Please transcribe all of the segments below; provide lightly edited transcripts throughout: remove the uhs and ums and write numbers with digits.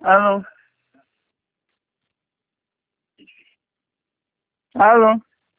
Alô? Alô?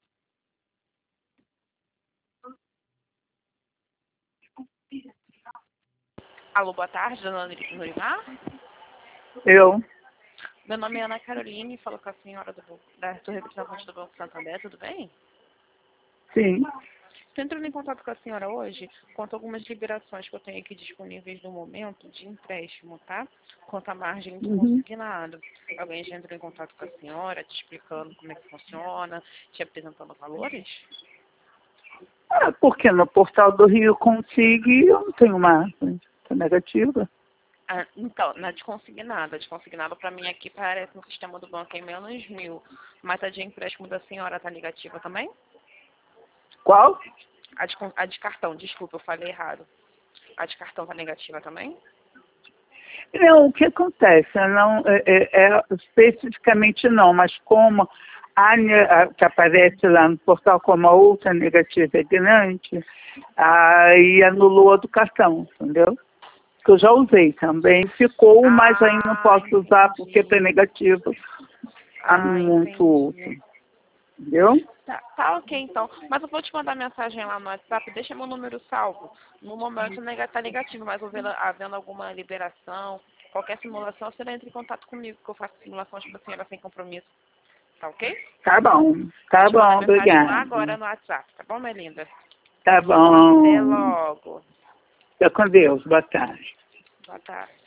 Alô, boa tarde, dona Norimar. Eu? Meu nome é Ana Caroline, falo com a senhora do representante do Banco Santander, tudo bem? Sim. Estou entrando em contato com a senhora hoje quanto a algumas liberações que eu tenho aqui disponíveis no momento de empréstimo, tá? Quanto à margem do consignado. Alguém já entrou em contato com a senhora, te explicando como é que funciona, te apresentando valores? Porque no portal do Rio Consigue eu não tenho margem. Tá negativa. Ah, então, na desconsignada. Desconsignada para mim aqui parece no sistema do banco em menos 1.000. Mas a de empréstimo da senhora tá negativa também? Qual? A de cartão, desculpa, eu falei errado. A de cartão tá negativa também? Não, o que acontece? Não, especificamente não, mas como que aparece lá no portal como a outra negativa é grande, aí anulou a do cartão, entendeu? Que eu já usei também. Ficou, mas aí não posso usar porque está negativo. Muito outro. Entendeu? Tá ok, então. Mas eu vou te mandar mensagem lá no WhatsApp, deixa meu número salvo. No momento tá negativo, mas havendo alguma liberação, qualquer simulação, você entra em contato comigo, que eu faço simulações para a senhora sem compromisso. Tá ok? Tá bom, Vou te mandar mensagem lá obrigada. agora no WhatsApp, tá bom, minha linda? Tá bom. Até logo. Fica com Deus, boa tarde. Boa tarde.